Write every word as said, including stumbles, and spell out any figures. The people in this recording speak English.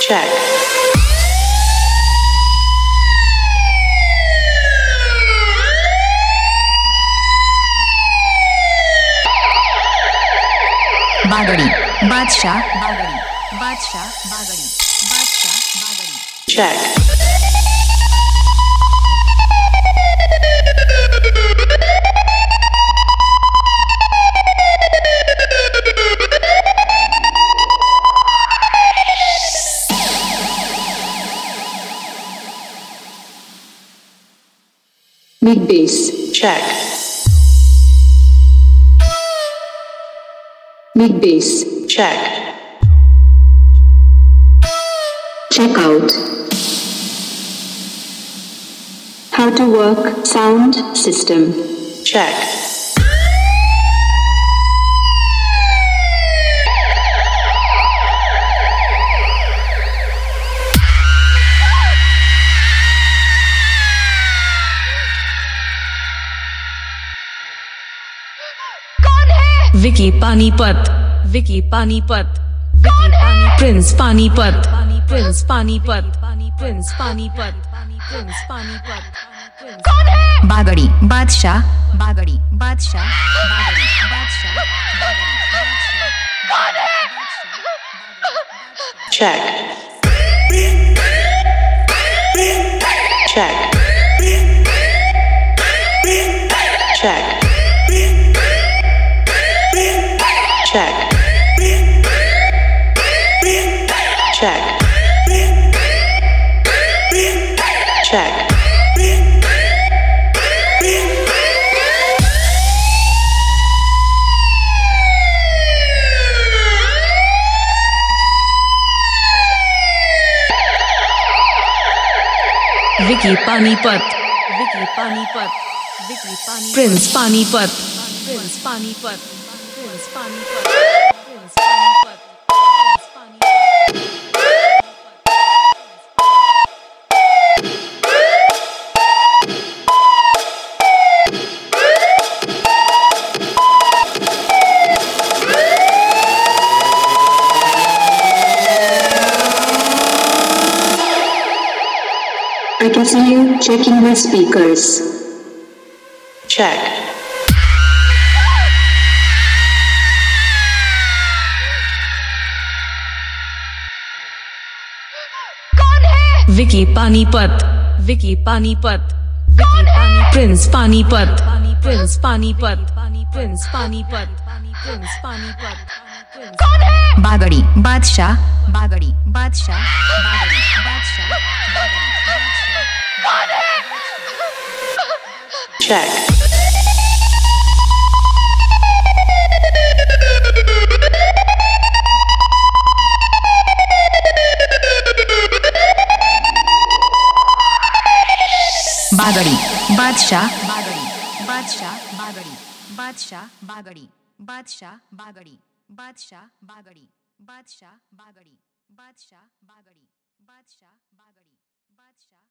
Check. Bagri Badshah Bagri Badshah Bagri Badshah Bagri Check. Mid bass. Check. Mid bass. Check. Check out. How to work sound system. Check. Vicky Panipat Vicky Panipat Vicky पानी Prince Panipat Prince Panipat Prince Panipat Prince Panipat Bagri Badshah Bagri Badshah Bagri Badshah Bagri बादशाह Check. Check. Check. Check. Check. Check. Vicky Panipat Vicky Panipat Vicky पानी Prince Panipat Prince Panipat Prince Panipat Prince Panipat Prince I can see you checking the speakers. Check. Vicky Panipat Vicky Panipat Vicky पानी Prince Panipat Prince Panipat Prince Panipat Prince Panipat Bagri Badshah Bagri Badshah Bagri Badshah Bagri बादशाह Check. Bagri Badshah Bagri Badshah Bagri Badshah Bagri Badshah Bagri Badshah Bagri Badshah Bagri Badshah Bagri Badshah Bagri बादशाह